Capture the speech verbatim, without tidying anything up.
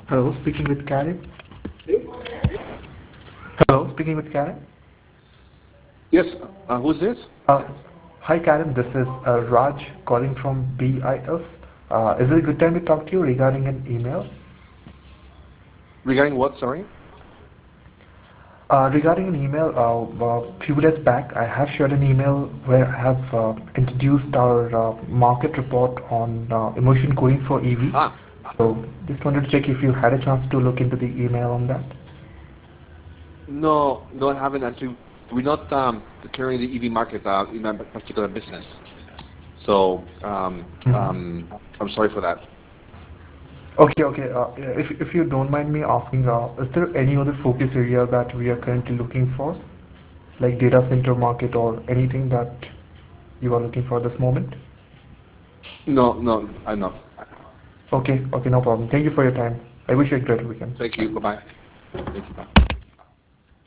Hello, speaking with Karen. Hello, speaking with Karen. Yes, uh, who's this? Uh, Hi Karen, this is uh, Raj calling from B I S. Uh, is it a good time to talk to you regarding an email? Regarding what, sorry? Uh, regarding an email, uh, a few days back, I have shared an email where I have uh, introduced our uh, market report on uh, immersion cooling for E V. Ah, So just wanted to check if you had a chance to look into the email on that. no, no, I haven't actually. We're not um, carrying the E V market uh, in my particular business. So, um, um, I'm sorry for that. Okay, okay. Uh, yeah, if if you don't mind me asking, uh, is there any other focus area that we are currently looking for, like data center market or anything that you are looking for this moment? No, no, I'm not. Okay, okay, no problem. Thank you for your time. I wish you a great weekend. Thank you. Bye. Bye-bye. Thank you. Bye.